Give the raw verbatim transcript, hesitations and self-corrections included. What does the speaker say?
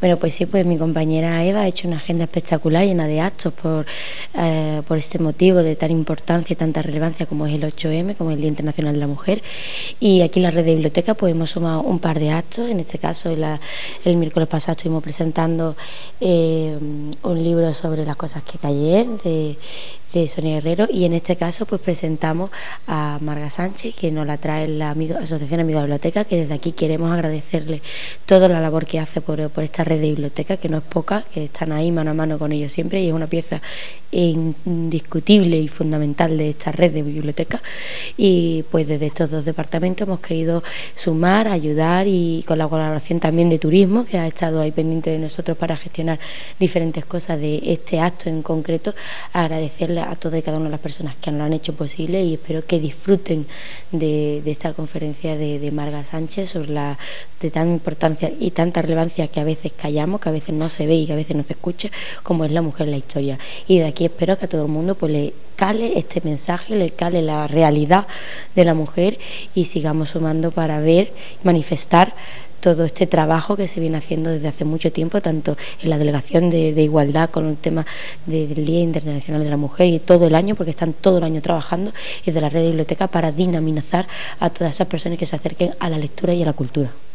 Bueno, pues sí, pues mi compañera Eva ha hecho una agenda espectacular, llena de actos por, eh, por este motivo de tan importancia y tanta relevancia como es el ocho eme, como es el Día Internacional de la Mujer. Y aquí en la red de bibliotecas pues hemos sumado un par de actos. En este caso, la, el miércoles pasado estuvimos presentando eh, un libro sobre las cosas que callé, de de Sonia Herrero, y en este caso pues presentamos a Marga Sánchez, que nos la trae la amigo, Asociación Amigos de la Biblioteca, que desde aquí queremos agradecerle toda la labor que hace por, por esta red de bibliotecas, que no es poca, que están ahí mano a mano con ellos siempre, y es una pieza indiscutible y fundamental de esta red de bibliotecas. Y pues desde estos dos departamentos hemos querido sumar, ayudar, y con la colaboración también de Turismo, que ha estado ahí pendiente de nosotros para gestionar diferentes cosas de este acto en concreto, agradecerle a todas y cada una de las personas que lo han hecho posible, y espero que disfruten de, de esta conferencia de, de Marga Sánchez sobre la de tan importancia y tanta relevancia que a veces callamos, que a veces no se ve y que a veces no se escucha, como es la mujer en la historia. Y de aquí espero que a todo el mundo pues le cale este mensaje, le cale la realidad de la mujer, y sigamos sumando para ver, manifestar todo este trabajo que se viene haciendo desde hace mucho tiempo, tanto en la Delegación de, de Igualdad con el tema de, del Día Internacional de la Mujer, y todo el año, porque están todo el año trabajando, y de la red de biblioteca para dinamizar a todas esas personas que se acerquen a la lectura y a la cultura.